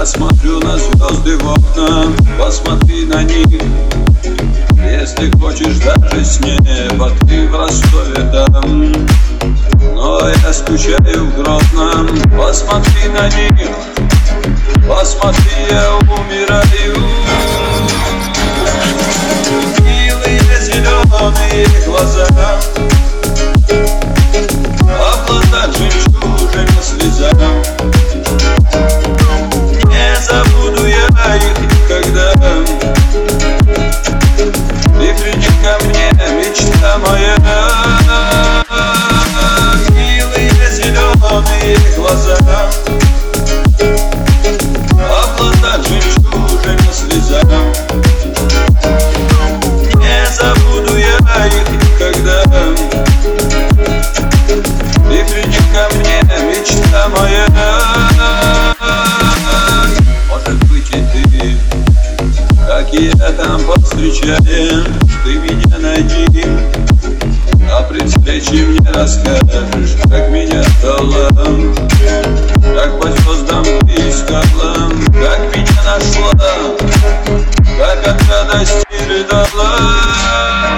смотрю на звезды в окна, посмотри на них. Если хочешь даже с неба, ты в Ростове там, но я скучаю в Грозном. Посмотри на них, посмотри, я умираю. Милые зеленые глаза, облака жемчужными слезам. Не забуду я их никогда. Ты приди ко мне, мечта моя. Милые зеленые глаза, облака жемчужными слезам. Не забуду я их никогда. Ты приди ко мне, мечта моя. Может быть и ты, как и я там повстречаем. Ты меня найди, а при встрече мне расскажешь, как меня стало, как по звездам ты искала, как меня нашла, как от радости рыдала.